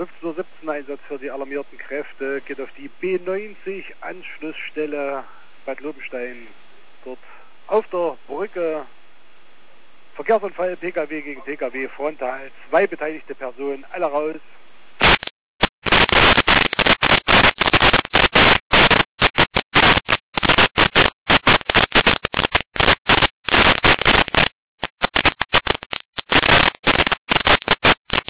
15:17 Uhr Einsatz für die alarmierten Kräfte geht auf die B90 Anschlussstelle Bad Lobenstein. Dort auf der Brücke Verkehrsunfall, PKW gegen PKW, frontal, 2 beteiligte Personen, alle raus.